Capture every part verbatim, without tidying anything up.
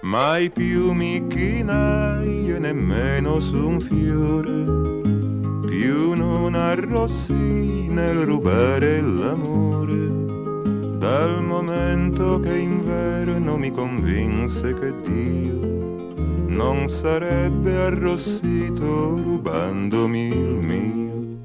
mai più mi chinai e nemmeno su un fiore, più non arrossi nel rubare l'amore, dal momento che inverno mi convinse che Dio non sarebbe arrossito rubandomi il mio.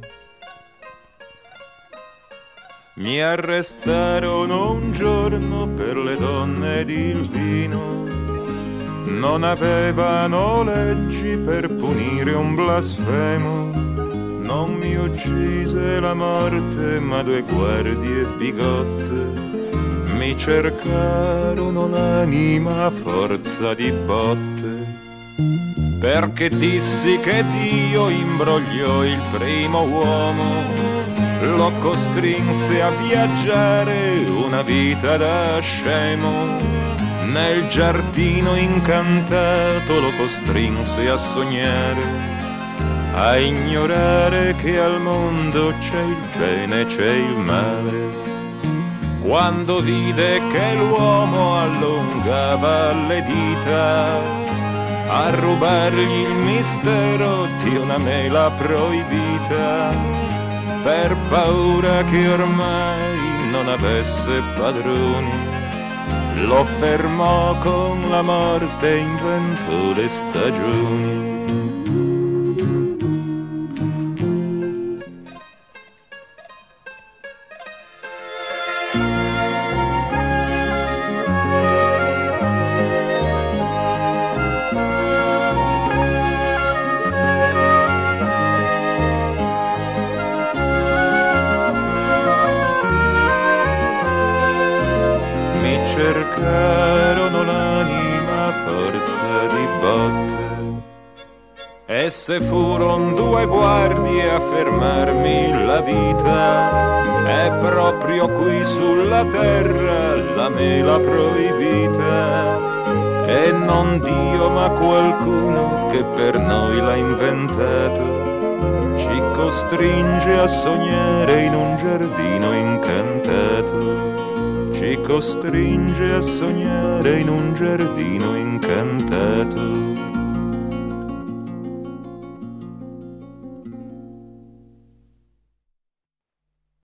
Mi arrestarono un giorno per le donne ed il vino, non avevano leggi per punire un blasfemo, non mi uccise la morte ma due guardie bigotte mi cercarono l'anima a forza di botte, perché dissi che Dio imbrogliò il primo uomo, lo costrinse a viaggiare una vita da scemo, nel giardino incantato lo costrinse a sognare, a ignorare che al mondo c'è il bene e c'è il male. Quando vide che l'uomo allungava le dita a rubargli il mistero di una mela proibita, per paura che ormai non avesse padroni, lo fermò con la morte e inventò le stagioni. Cercarono l'anima a forza di botte, esse furon due guardie a fermarmi la vita, è proprio qui sulla terra la mela proibita, e non Dio ma qualcuno che per noi l'ha inventato, ci costringe a sognare in un giardino incantato, ci costringe a sognare in un giardino incantato.